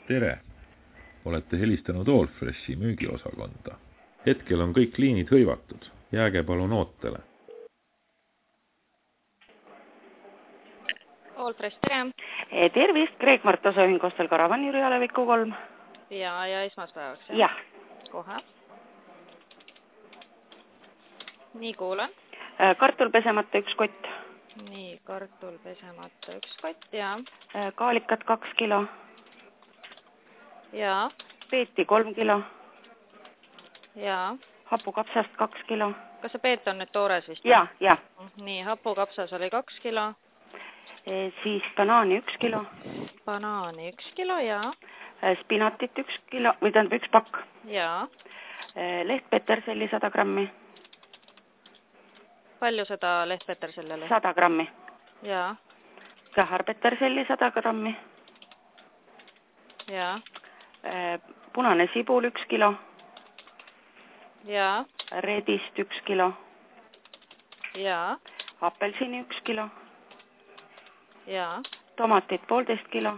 Tere! Olete helistanud Allfreshi müügiosakonda. Hetkel on kõik liinid hõivatud. Jääge palun ootele. Allfresh, tere! Tervist, Kreek Martosa ühing Kostel Karavan, Jüri Aleviku 3. Ja esmaspäevaks, jah? Kohe. Nii, kuulan. Kartul pesemata 1 kott. Nii, kartul pesemata 1 kott, ja. Kaalikat 2 kilo. Ja. Peeti 3 kilo. Ja. Hapukapsast 2 kilo. Kas see peet on nüüd toores vist? Ja. Nii, hapukapsas oli 2 kilo. Siis banaani 1 kilo. Banaani 1 kilo, ja. Spinatit 1 kilo, või tähendab 1 pakk. Ja. Lehtpeterselli 100 grammi. Palju seda lehtpetersellele? 100 grammi. Ja. Saharpeterselli 100 grammi. Ja. Punane sibul 1 kilo. Ja. Redist 1 kilo. Ja. Apelsini 1 kilo. Ja. Tomatit 1,5 kilo.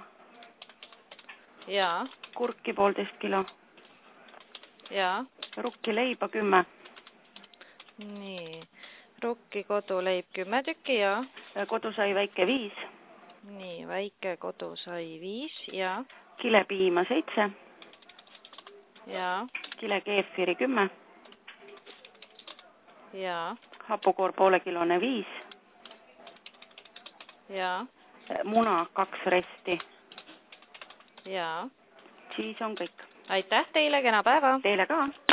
Ja. Kurki 1,5 kilo. Ja. Rukki leiba 10. Nii. Rukki koduleib 10 tükki, ja. Kodusai väike 5. Nii, väike kodusai 5, ja. Kilepiima 7. Ja. Kilekeefiri 10. Ja. Hapukoor poolekilone 5. Ja. Muna 2 resti. Ja. Siis on kõik. Aitäh teile, kena päeva! Teile ka!